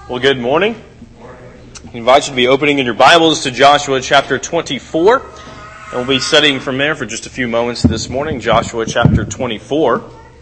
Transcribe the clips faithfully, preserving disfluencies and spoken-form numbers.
Well, good morning. I invite you to be opening in your Bibles to Joshua chapter twenty-four. And we'll be studying from there for just a few moments this morning, Joshua chapter twenty-four.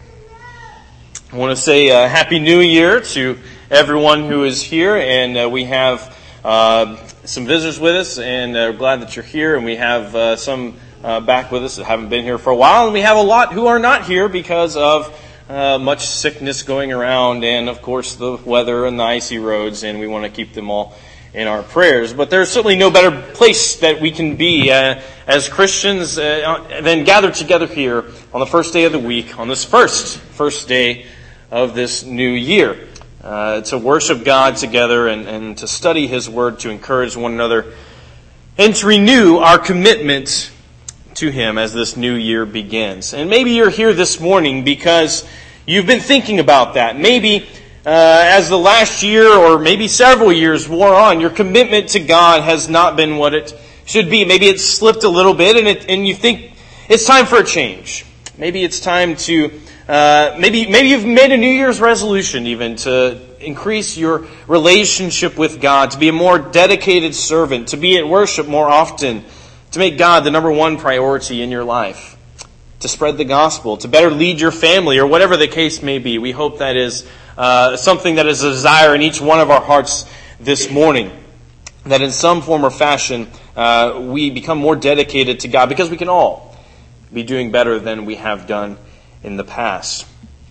I want to say a Happy New Year to everyone who is here. And uh, we have uh, some visitors with us, and uh, we're glad that you're here. And we have uh, some uh, back with us that haven't been here for a while. And we have a lot who are not here because of Uh, much sickness going around, and of course the weather and the icy roads, and we want to keep them all in our prayers. But there's certainly no better place that we can be uh, as Christians uh, than gathered together here on the first day of the week, on this first, first day of this new year, uh, to worship God together and, and to study His Word, to encourage one another, and to renew our commitment to Him as this new year begins. And maybe you're here this morning because you've been thinking about that. Maybe uh, as the last year or maybe several years wore on, your commitment to God has not been what it should be. Maybe it's slipped a little bit, and it, and you think it's time for a change. Maybe it's time to uh, maybe maybe you've made a New Year's resolution even to increase your relationship with God, to be a more dedicated servant, to be at worship more often, to make God the number one priority in your life, to spread the gospel, to better lead your family, or whatever the case may be. We hope that is uh, something that is a desire in each one of our hearts this morning, that in some form or fashion uh, we become more dedicated to God, because we can all be doing better than we have done in the past.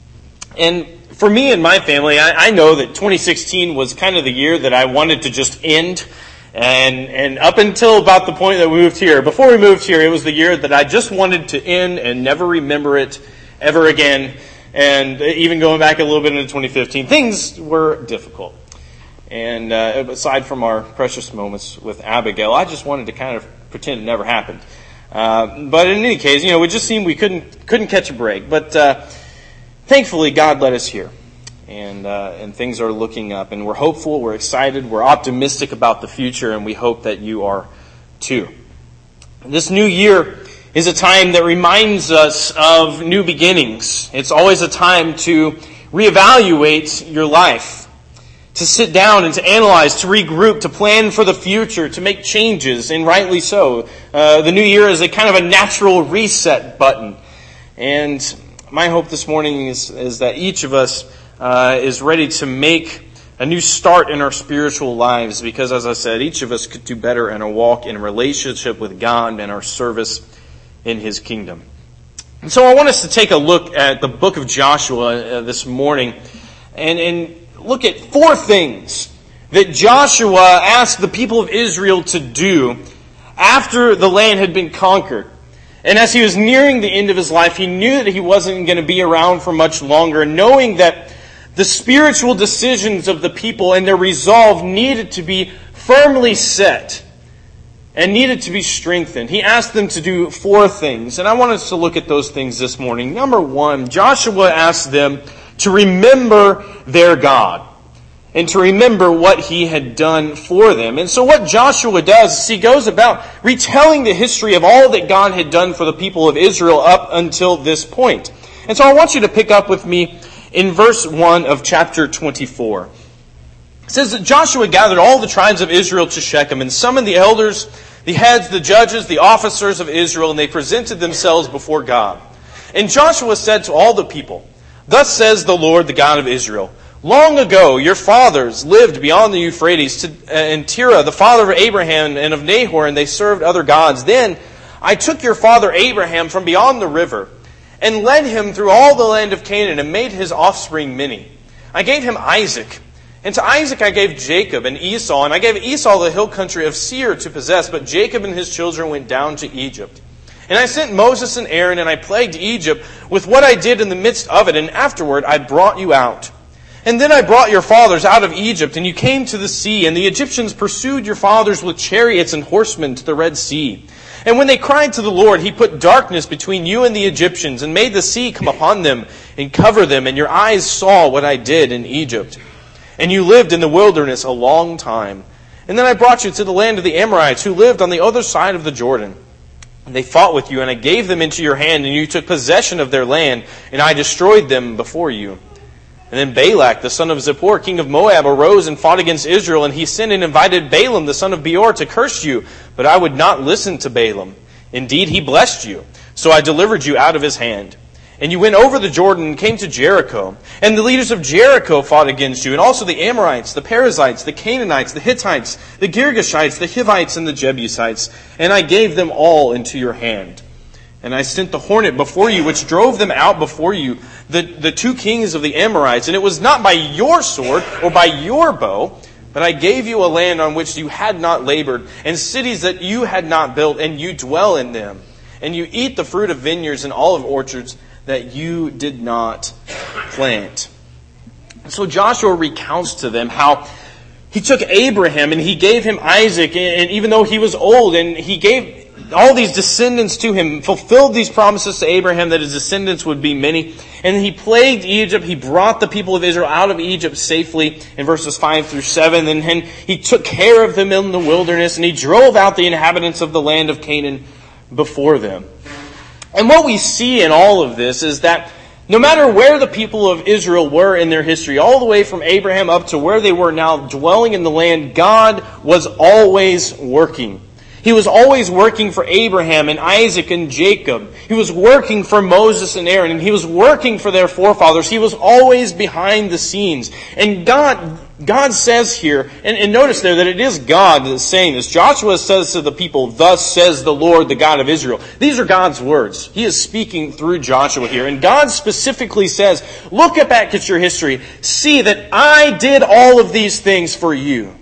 And for me and my family, I, I know that twenty sixteen was kind of the year that I wanted to just end. And and up until about the point that we moved here, before we moved here, it was the year that I just wanted to end and never remember it ever again. And even going back a little bit into twenty fifteen, things were difficult. And uh, aside from our precious moments with Abigail, I just wanted to kind of pretend it never happened. Uh, but in any case, you know, it just seemed we couldn't couldn't catch a break. But uh, thankfully, God led us here. And uh, and things are looking up, and we're hopeful, we're excited, we're optimistic about the future, and we hope that you are too. This new year is a time that reminds us of new beginnings. It's always a time to reevaluate your life, to sit down and to analyze, to regroup, to plan for the future, to make changes, and rightly so. Uh, the new year is a kind of a natural reset button. And my hope this morning is, is that each of us Uh, is ready to make a new start in our spiritual lives, because, as I said, each of us could do better in a walk in relationship with God and our service in His kingdom. And so I want us to take a look at the book of Joshua uh, this morning and, and look at four things that Joshua asked the people of Israel to do after the land had been conquered. And as he was nearing the end of his life, he knew that he wasn't going to be around for much longer, knowing that the spiritual decisions of the people and their resolve needed to be firmly set and needed to be strengthened. He asked them to do four things, and I want us to look at those things this morning. Number one, Joshua asked them to remember their God and to remember what He had done for them. And so what Joshua does is he goes about retelling the history of all that God had done for the people of Israel up until this point. And so I want you to pick up with me in verse one of chapter twenty-four. It says that Joshua gathered all the tribes of Israel to Shechem and summoned the elders, the heads, the judges, the officers of Israel, and they presented themselves before God. And Joshua said to all the people, "Thus says the Lord, the God of Israel, long ago your fathers lived beyond the Euphrates to, uh, in Terah, the father of Abraham and of Nahor, and they served other gods. Then I took your father Abraham from beyond the river and led him through all the land of Canaan and made his offspring many. I gave him Isaac, and to Isaac I gave Jacob and Esau, and I gave Esau the hill country of Seir to possess, but Jacob and his children went down to Egypt. And I sent Moses and Aaron, and I plagued Egypt with what I did in the midst of it, and afterward I brought you out. And then I brought your fathers out of Egypt, and you came to the sea, and the Egyptians pursued your fathers with chariots and horsemen to the Red Sea. And when they cried to the Lord, He put darkness between you and the Egyptians, and made the sea come upon them and cover them, and your eyes saw what I did in Egypt. And you lived in the wilderness a long time. And then I brought you to the land of the Amorites, who lived on the other side of the Jordan. And they fought with you, and I gave them into your hand, and you took possession of their land, and I destroyed them before you. And then Balak, the son of Zippor, king of Moab, arose and fought against Israel, and he sent and invited Balaam, the son of Beor, to curse you. But I would not listen to Balaam. Indeed, he blessed you. So I delivered you out of his hand. And you went over the Jordan and came to Jericho. And the leaders of Jericho fought against you, and also the Amorites, the Perizzites, the Canaanites, the Hittites, the Girgashites, the Hivites, and the Jebusites. And I gave them all into your hand. And I sent the hornet before you, which drove them out before you, the, the two kings of the Amorites. And it was not by your sword or by your bow, but I gave you a land on which you had not labored, and cities that you had not built, and you dwell in them. And you eat the fruit of vineyards and olive orchards that you did not plant. So Joshua recounts to them how he took Abraham and he gave him Isaac, and even though he was old, and he gave all these descendants to him, fulfilled these promises to Abraham that his descendants would be many. And he plagued Egypt. He brought the people of Israel out of Egypt safely in verses five through seven. And, and he took care of them in the wilderness, and he drove out the inhabitants of the land of Canaan before them. And what we see in all of this is that no matter where the people of Israel were in their history, all the way from Abraham up to where they were now dwelling in the land, God was always working. He was always working for Abraham and Isaac and Jacob. He was working for Moses and Aaron, and he was working for their forefathers. He was always behind the scenes. And God, God says here, and, and notice there that it is God that's saying this. Joshua says to the people, "Thus says the Lord, the God of Israel." These are God's words. He is speaking through Joshua here. And God specifically says, look back at your history. See that I did all of these things for you.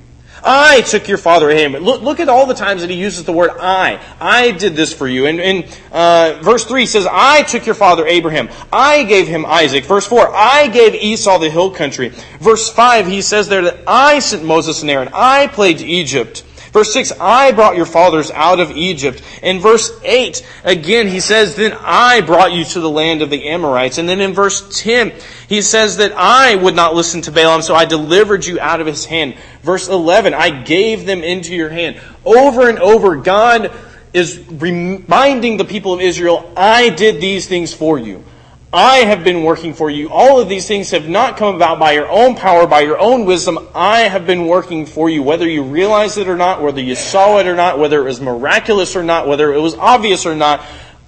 I took your father Abraham. Look, look at all the times that he uses the word I. I did this for you. And in uh, verse three says, I took your father Abraham. I gave him Isaac. Verse four, I gave Esau the hill country. Verse five, he says there that I sent Moses and Aaron. I plagued Egypt. Verse six, I brought your fathers out of Egypt. In verse eight, again, he says, then I brought you to the land of the Amorites. And then in verse ten, he says that I would not listen to Balaam, so I delivered you out of his hand. Verse eleven, I gave them into your hand. Over and over, God is reminding the people of Israel, I did these things for you. I have been working for you. All of these things have not come about by your own power, by your own wisdom. I have been working for you, whether you realize it or not, whether you saw it or not, whether it was miraculous or not, whether it was obvious or not.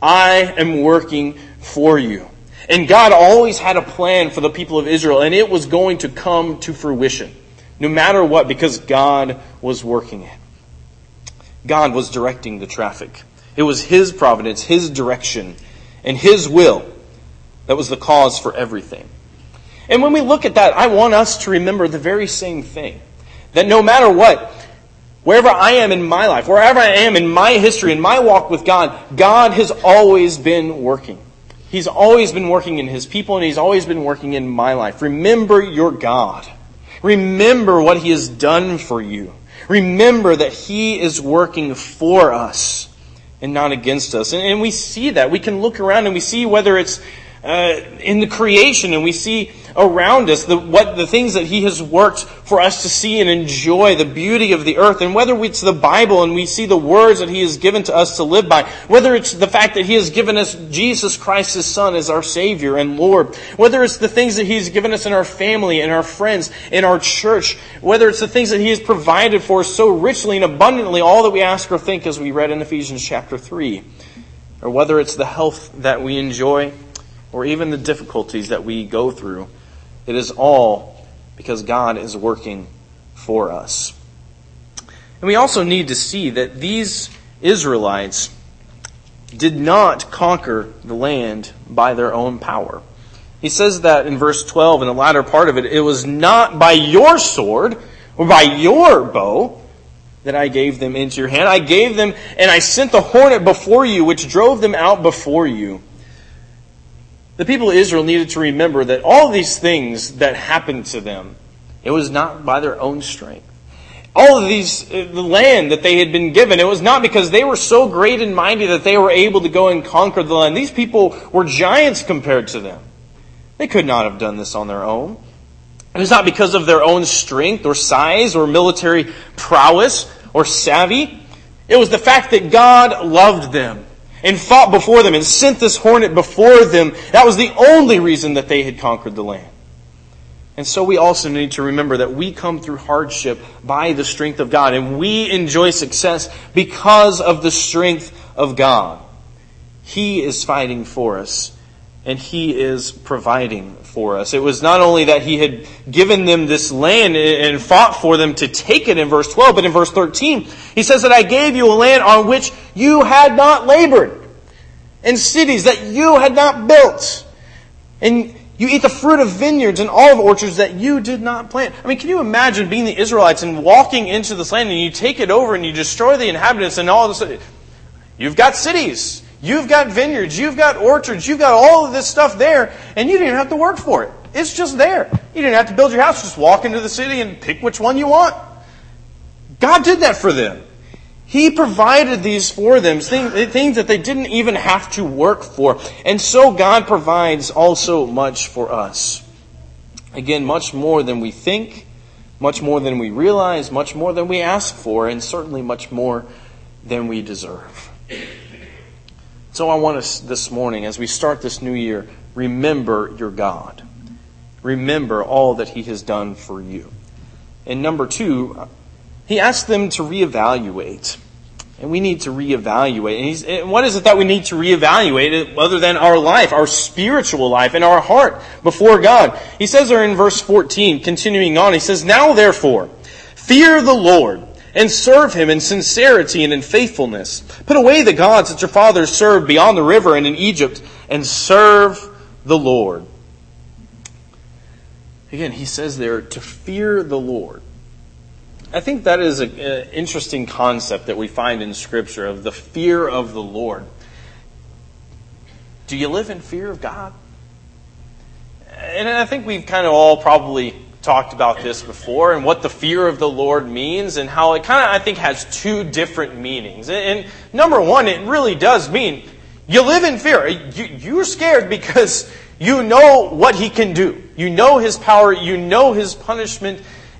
I am working for you. And God always had a plan for the people of Israel, and it was going to come to fruition, no matter what, because God was working it. God was directing the traffic. It was His providence, His direction, and His will that was the cause for everything. And when we look at that, I want us to remember the very same thing. That no matter what, wherever I am in my life, wherever I am in my history, in my walk with God, God has always been working. He's always been working in His people, and He's always been working in my life. Remember your God. Remember what He has done for you. Remember that He is working for us and not against us. And, and we see that. We can look around and we see whether it's Uh, in the creation, and we see around us the what the things that He has worked for us to see and enjoy, the beauty of the earth, and whether it's the Bible and we see the words that He has given to us to live by, whether it's the fact that He has given us Jesus Christ, His Son, as our Savior and Lord, whether it's the things that He's given us in our family, in our friends, in our church, whether it's the things that He has provided for us so richly and abundantly, all that we ask or think, as we read in Ephesians chapter three, or whether it's the health that we enjoy, or even the difficulties that we go through, it is all because God is working for us. And we also need to see that these Israelites did not conquer the land by their own power. He says that in verse twelve, in the latter part of it, it was not by your sword or by your bow that I gave them into your hand. I gave them, and I sent the hornet before you, which drove them out before you. The people of Israel needed to remember that all these things that happened to them, it was not by their own strength. All of these, the land that they had been given, it was not because they were so great and mighty that they were able to go and conquer the land. These people were giants compared to them. They could not have done this on their own. It was not because of their own strength or size or military prowess or savvy. It was the fact that God loved them and fought before them and sent this hornet before them. That was the only reason that they had conquered the land. And so we also need to remember that we come through hardship by the strength of God, and we enjoy success because of the strength of God. He is fighting for us, and He is providing for us. It was not only that He had given them this land and fought for them to take it in verse twelve, but in verse thirteen, He says that I gave you a land on which you had not labored, and cities that you had not built, and you eat the fruit of vineyards and olive orchards that you did not plant. I mean, can you imagine being the Israelites and walking into this land and you take it over and you destroy the inhabitants and all of a sudden, you've got cities, you've got vineyards, you've got orchards, you've got all of this stuff there, and you didn't have to work for it. It's just there. You didn't have to build your house. Just walk into the city and pick which one you want. God did that for them. He provided these for them, things that they didn't even have to work for. And so God provides also much for us. Again, much more than we think, much more than we realize, much more than we ask for, and certainly much more than we deserve. So I want us this morning, as we start this new year, remember your God. Remember all that He has done for you. And number two, He asked them to reevaluate. And we need to reevaluate. And, he's, and what is it that we need to reevaluate other than our life, our spiritual life, and our heart before God? He says there in verse fourteen, continuing on, He says, now therefore, fear the Lord and serve Him in sincerity and in faithfulness. Put away the gods that your fathers served beyond the river and in Egypt, and serve the Lord. Again, He says there to fear the Lord. I think that is an interesting concept that we find in Scripture of the fear of the Lord. Do you live in fear of God? And I think we've kind of all probably talked about this before and what the fear of the Lord means and how it kind of, I think, has two different meanings. And number one, it really does mean you live in fear. You're scared because you know what He can do. You know His power. You know His punishment.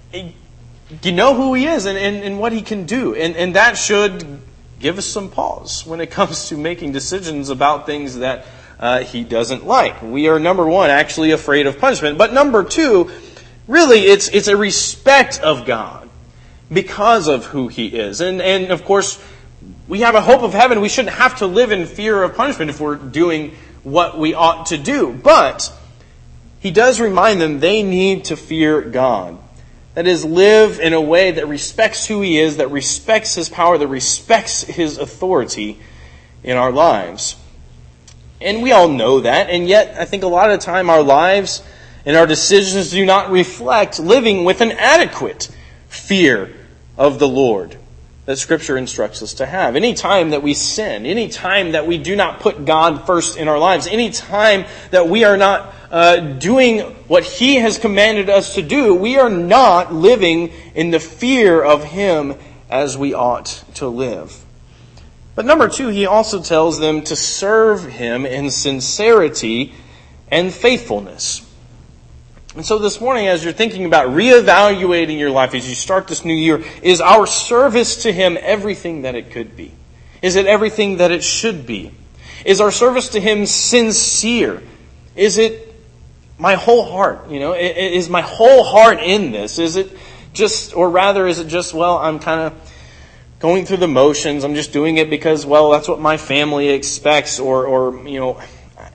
You know who He is and, and, and what He can do. And, and that should give us some pause when it comes to making decisions about things that uh, He doesn't like. We are, number one, actually afraid of punishment. But number two, really, it's it's a respect of God because of who He is. And, and of course, we have a hope of heaven. We shouldn't have to live in fear of punishment if we're doing what we ought to do. But He does remind them they need to fear God. That is, live in a way that respects who He is, that respects His power, that respects His authority in our lives. And we all know that, and yet I think a lot of the time our lives and our decisions do not reflect living with an adequate fear of the Lord that Scripture instructs us to have. Any time that we sin, any time that we do not put God first in our lives, any time that we are not uh, doing what He has commanded us to do, we are not living in the fear of Him as we ought to live. But number two, He also tells them to serve Him in sincerity and faithfulness. And so this morning, as you're thinking about reevaluating your life as you start this new year, is our service to Him everything that it could be? Is it everything that it should be? Is our service to Him sincere? Is it my whole heart? You know, is my whole heart in this? Is it just, or rather, is it just, well, I'm kind of going through the motions. I'm just doing it because, well, that's what my family expects, or, or you know,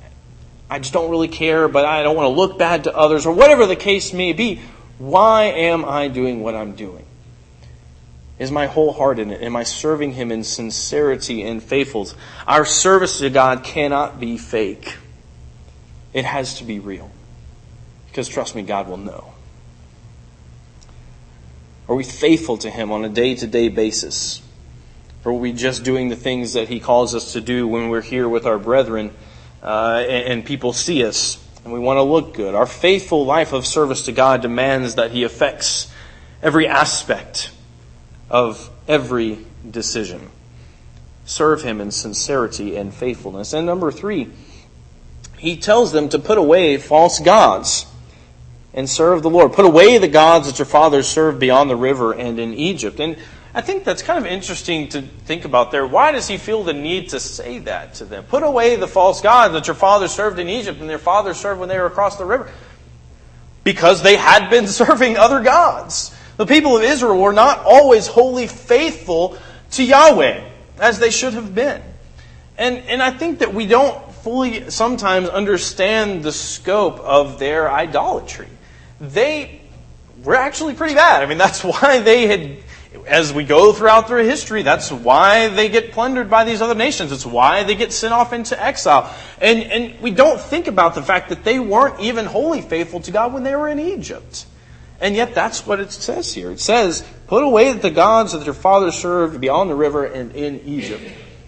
I just don't really care, but I don't want to look bad to others, or whatever the case may be. Why am I doing what I'm doing? Is my whole heart in it? Am I serving Him in sincerity and faithfulness? Our service to God cannot be fake. It has to be real. Because trust me, God will know. Are we faithful to Him on a day-to-day basis? Or are we just doing the things that He calls us to do when we're here with our brethren uh, and, and people see us and we want to look good? Our faithful life of service to God demands that He affects every aspect of every decision. Serve Him in sincerity and faithfulness. And number three, He tells them to put away false gods and serve the Lord. Put away the gods that your fathers served beyond the river and in Egypt. And I think that's kind of interesting to think about there. Why does He feel the need to say that to them? Put away the false gods that your fathers served in Egypt and their fathers served when they were across the river. because they had been serving other gods. The people of Israel were not always wholly faithful to Yahweh, as they should have been. And, and I think that we don't fully sometimes understand the scope of their idolatry. They were actually pretty bad. I mean, that's why they had, as we go throughout their history, that's why they get plundered by these other nations. It's why they get sent off into exile. And, and we don't think about the fact that they weren't even wholly faithful to God when they were in Egypt. And yet that's what it says here. It says, put away the gods that your fathers served beyond the river and in Egypt.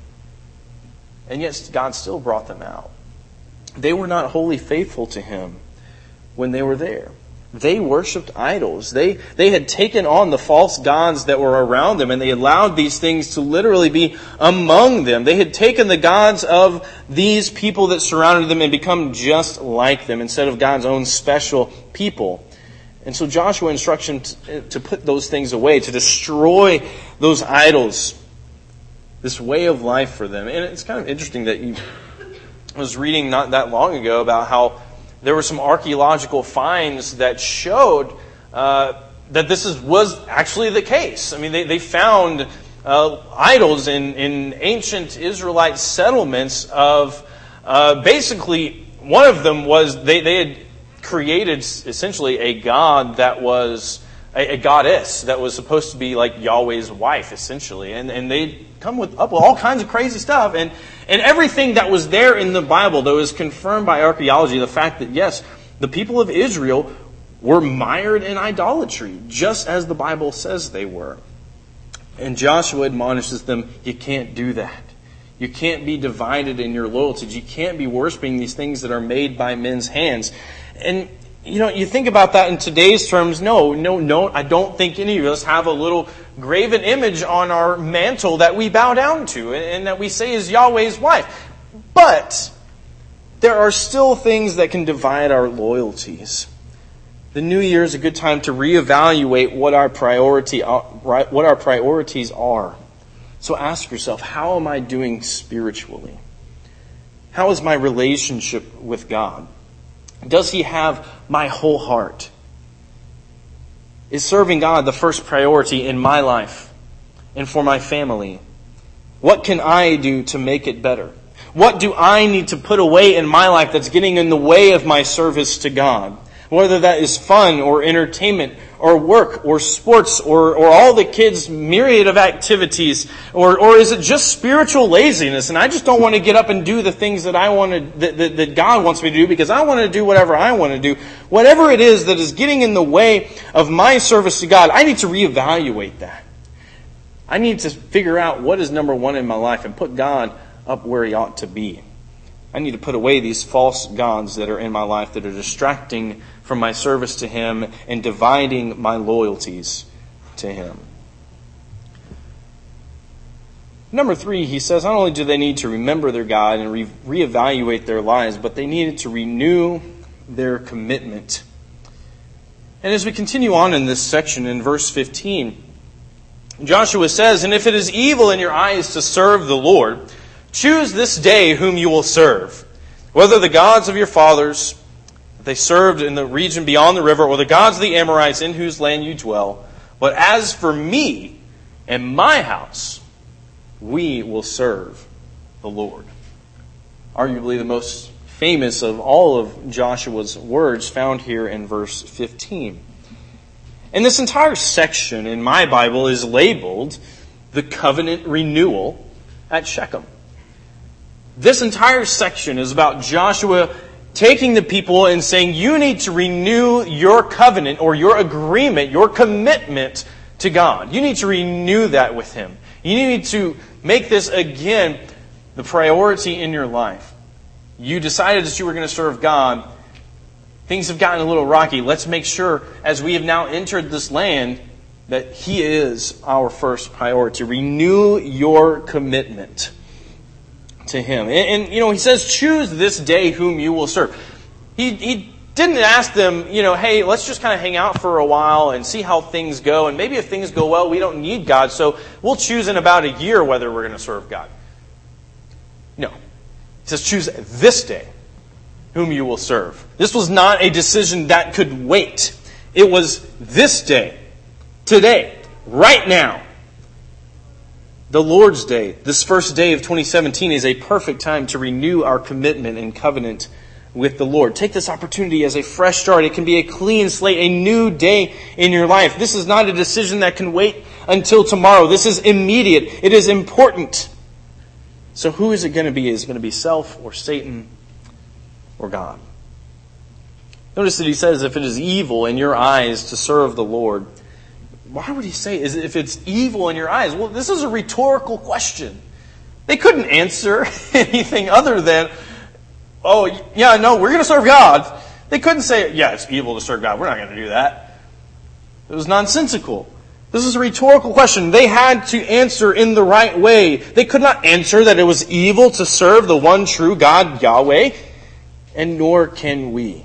And yet God still brought them out. They were not wholly faithful to Him when they were there. They worshipped idols. They, they had taken on the false gods that were around them, and they allowed these things to literally be among them. They had taken the gods of these people that surrounded them and become just like them instead of God's own special people. And so Joshua instructs them to, to put those things away, to destroy those idols. This way of life for them. And it's kind of interesting that you, I was reading not that long ago about how there were some archaeological finds that showed uh, that this is, was actually the case. I mean, they, they found uh, idols in, in ancient Israelite settlements of uh, basically, one of them was they, they had created essentially a god that was a, a goddess that was supposed to be like Yahweh's wife, essentially. And, and they come with up with all kinds of crazy stuff. And, and everything that was there in the Bible, though, is confirmed by archaeology. The fact that, yes, the people of Israel were mired in idolatry, just as the Bible says they were. And Joshua admonishes them, you can't do that. You can't be divided in your loyalties. You can't be worshiping these things that are made by men's hands. And you know, you think about that in today's terms. No, no, no. I don't think any of us have a little graven image on our mantle that we bow down to and that we say is Yahweh's wife. But there are still things that can divide our loyalties. The new year is a good time to reevaluate what our priority, what our priorities are. So ask yourself, how am I doing spiritually? How is my relationship with God? Does He have my whole heart? Is serving God the first priority in my life and for my family? What can I do to make it better? What do I need to put away in my life that's getting in the way of my service to God? Whether that is fun or entertainment or work or sports or, or all the kids' myriad of activities, or, or is it just spiritual laziness and I just don't want to get up and do the things that I want to, that, that, that God wants me to do because I want to do whatever I want to do. Whatever it is that is getting in the way of my service to God, I need to reevaluate that. I need to figure out what is number one in my life and put God up where He ought to be. I need to put away these false gods that are in my life that are distracting from my service to Him and dividing my loyalties to Him. Number three, he says, not only do they need to remember their God and re- reevaluate their lives, but they needed to renew their commitment. And as we continue on in this section in verse fifteen, Joshua says, and if it is evil in your eyes to serve the Lord, choose this day whom you will serve, whether the gods of your fathers that they served in the region beyond the river, or the gods of the Amorites in whose land you dwell. But as for me and my house, we will serve the Lord. Arguably the most famous of all of Joshua's words found here in verse fifteen. And this entire section in my Bible is labeled the covenant renewal at Shechem. This entire section is about Joshua taking the people and saying, you need to renew your covenant or your agreement, your commitment to God. You need to renew that with Him. You need to make this again the priority in your life. You decided that you were going to serve God. Things have gotten a little rocky. Let's make sure, as we have now entered this land, that He is our first priority. Renew your commitment to Him. And, and, you know, He says, choose this day whom you will serve. He, he didn't ask them, you know, hey, let's just kind of hang out for a while and see how things go. And maybe if things go well, we don't need God, so we'll choose in about a year whether we're going to serve God. No. He says, choose this day whom you will serve. This was not a decision that could wait. It was this day, today, right now. The Lord's Day, this first day of twenty seventeen, is a perfect time to renew our commitment and covenant with the Lord. Take this opportunity as a fresh start. It can be a clean slate, a new day in your life. This is not a decision that can wait until tomorrow. This is immediate. It is important. So who is it going to be? Is it going to be self or Satan or God? Notice that he says, if it is evil in your eyes to serve the Lord. Why would he say, is if it's evil in your eyes? Well, this is a rhetorical question. They couldn't answer anything other than, oh, yeah, no, we're going to serve God. They couldn't say, yeah, it's evil to serve God. We're not going to do that. It was nonsensical. This is a rhetorical question. They had to answer in the right way. They could not answer that it was evil to serve the one true God, Yahweh, and nor can we.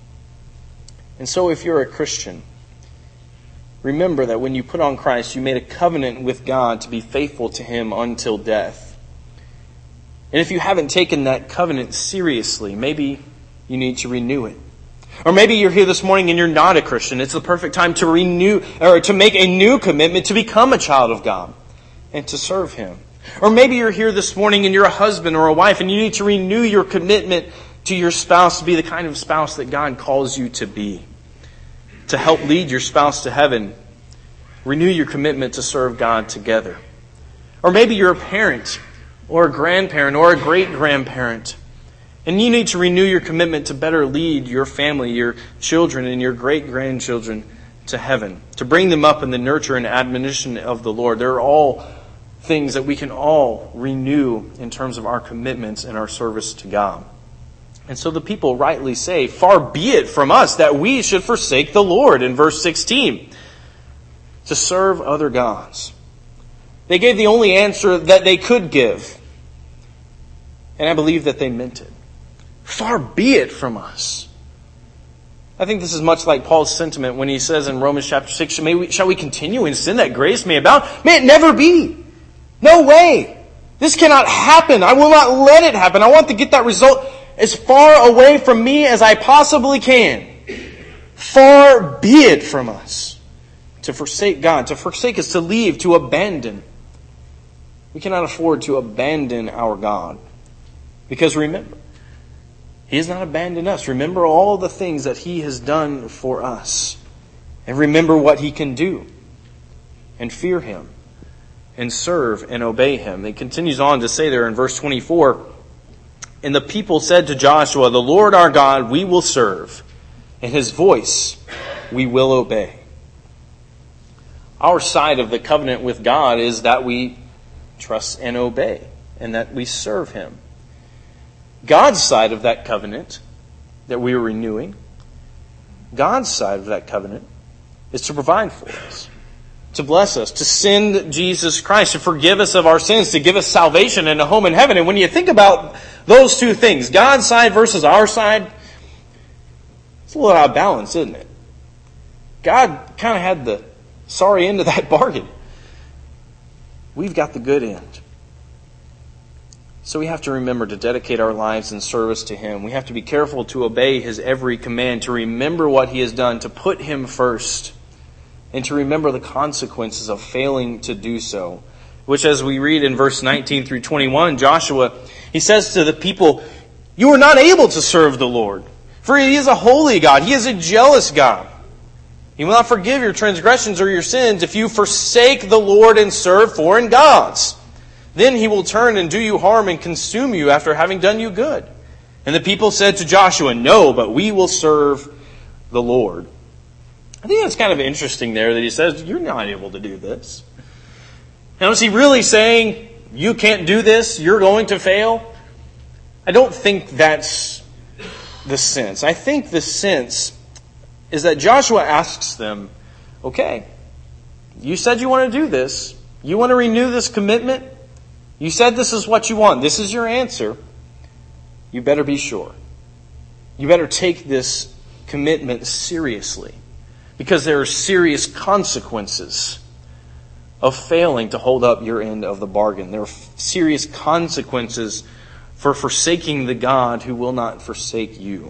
And so if you're a Christian, remember that when you put on Christ, you made a covenant with God to be faithful to Him until death. And if you haven't taken that covenant seriously, maybe you need to renew it. Or maybe you're here this morning and you're not a Christian. It's the perfect time to renew, or to make a new commitment to become a child of God and to serve Him. Or maybe you're here this morning and you're a husband or a wife and you need to renew your commitment to your spouse to be the kind of spouse that God calls you to be. To help lead your spouse to heaven, renew your commitment to serve God together. Or maybe you're a parent or a grandparent or a great-grandparent, and you need to renew your commitment to better lead your family, your children, and your great-grandchildren to heaven, to bring them up in the nurture and admonition of the Lord. They're all things that we can all renew in terms of our commitments and our service to God. And so the people rightly say, far be it from us that we should forsake the Lord, in verse sixteen, to serve other gods. They gave the only answer that they could give. And I believe that they meant it. Far be it from us. I think this is much like Paul's sentiment when he says in Romans chapter six, May we, shall we continue in sin that grace may abound? May it never be. No way. This cannot happen. I will not let it happen. I want to get that result as far away from me as I possibly can. Far be it from us to forsake God. To forsake is to leave, to abandon. We cannot afford to abandon our God. Because remember, He has not abandoned us. Remember all the things that He has done for us. And remember what He can do. And fear Him. And serve and obey Him. It continues on to say there in verse twenty-four, and the people said to Joshua, the Lord our God we will serve, and His voice we will obey. Our side of the covenant with God is that we trust and obey, and that we serve Him. God's side of that covenant that we are renewing, God's side of that covenant is to provide for us, to bless us, to send Jesus Christ, to forgive us of our sins, to give us salvation and a home in heaven. And when you think about those two things, God's side versus our side, it's a little out of balance, isn't it? God kind of had the sorry end of that bargain. We've got the good end. So we have to remember to dedicate our lives in service to Him. We have to be careful to obey His every command, to remember what He has done, to put Him first, and to remember the consequences of failing to do so. Which, as we read in verse nineteen through twenty-one, Joshua, he says to the people, you are not able to serve the Lord, for He is a holy God. He is a jealous God. He will not forgive your transgressions or your sins if you forsake the Lord and serve foreign gods. Then He will turn and do you harm and consume you after having done you good. And the people said to Joshua, no, but we will serve the Lord. I think that's kind of interesting there that he says, you're not able to do this. Now, is he really saying, you can't do this, you're going to fail? I don't think that's the sense. I think the sense is that Joshua asks them, okay, you said you want to do this. You want to renew this commitment? You said this is what you want. This is your answer. You better be sure. You better take this commitment seriously, because there are serious consequences of failing to hold up your end of the bargain. There are serious consequences for forsaking the God who will not forsake you.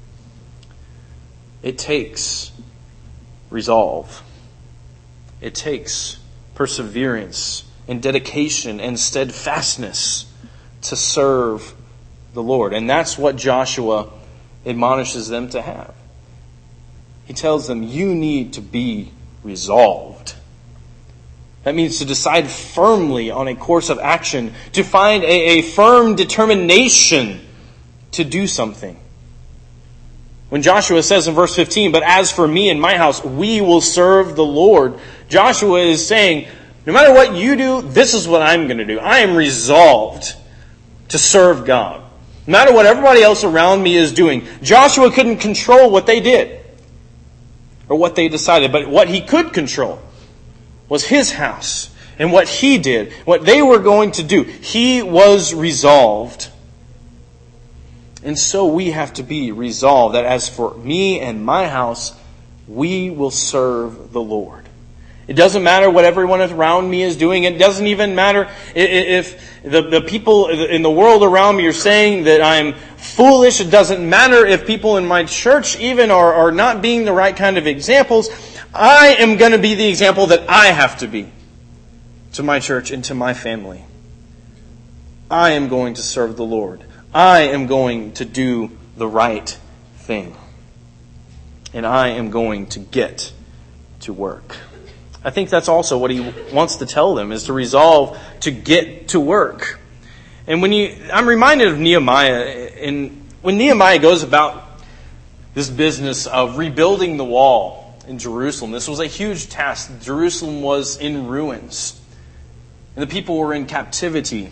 It takes resolve. It takes perseverance and dedication and steadfastness to serve the Lord. And that's what Joshua admonishes them to have. He tells them, you need to be resolved. That means to decide firmly on a course of action, to find a, a firm determination to do something. When Joshua says in verse fifteen, but as for me and my house, we will serve the Lord. Joshua is saying, no matter what you do, this is what I'm going to do. I am resolved to serve God. No matter what everybody else around me is doing. Joshua couldn't control what they did or what they decided, but what he could control was his house and what he did, what they were going to do. He was resolved. And so we have to be resolved that as for me and my house, we will serve the Lord. It doesn't matter what everyone around me is doing. It doesn't even matter if the, the people in the world around me are saying that I'm foolish. It doesn't matter if people in my church even are, are not being the right kind of examples. I am going to be the example that I have to be to my church and to my family. I am going to serve the Lord. I am going to do the right thing. And I am going to get to work. I think that's also what he wants to tell them, is to resolve to get to work. And when you, I'm reminded of Nehemiah, and when Nehemiah goes about this business of rebuilding the wall in Jerusalem, this was a huge task. Jerusalem was in ruins, and the people were in captivity.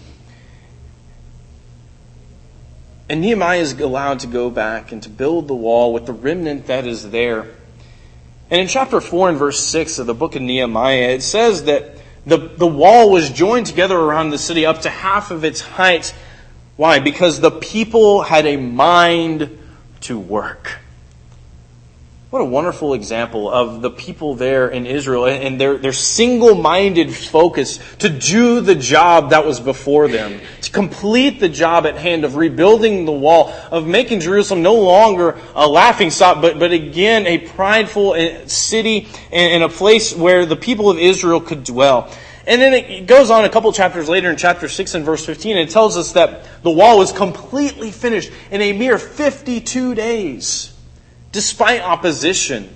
And Nehemiah is allowed to go back and to build the wall with the remnant that is there. And in chapter four and verse six of the book of Nehemiah, it says that the, the wall was joined together around the city up to half of its height. Why? Because the people had a mind to work. What a wonderful example of the people there in Israel and their, their single-minded focus to do the job that was before them, to complete the job at hand of rebuilding the wall, of making Jerusalem no longer a laughingstock, but, but again a prideful city and a place where the people of Israel could dwell. And then it goes on a couple chapters later in chapter six and verse fifteen, and it tells us that the wall was completely finished in a mere fifty-two days. Despite opposition,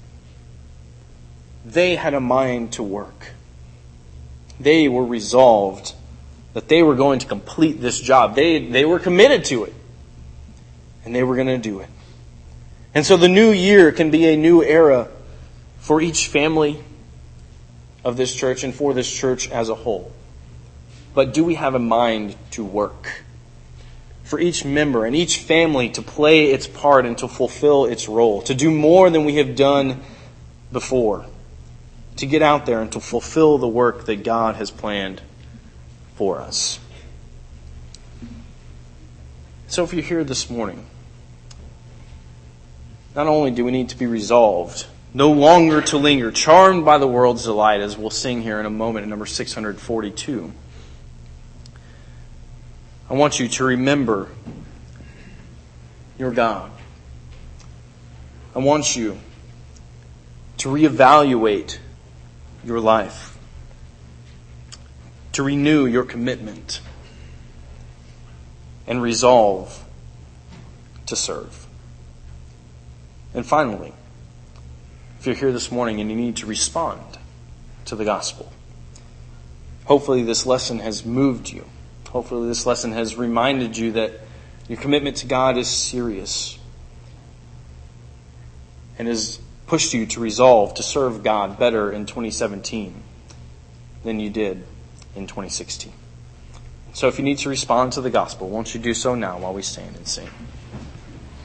they had a mind to work. They were resolved that they were going to complete this job. They, they were committed to it. And they were going to do it. And so the new year can be a new era for each family of this church and for this church as a whole. But do we have a mind to work? For each member and each family to play its part and to fulfill its role, to do more than we have done before, to get out there and to fulfill the work that God has planned for us. So if you're here this morning, not only do we need to be resolved, no longer to linger, charmed by the world's delight, as we'll sing here in a moment in number six hundred forty-two, I want you to remember your God. I want you to reevaluate your life, to renew your commitment, and resolve to serve. And finally, if you're here this morning and you need to respond to the gospel, hopefully this lesson has moved you. Hopefully this lesson has reminded you that your commitment to God is serious and has pushed you to resolve to serve God better in twenty seventeen than you did in twenty sixteen. So if you need to respond to the gospel, won't you do so now while we stand and sing?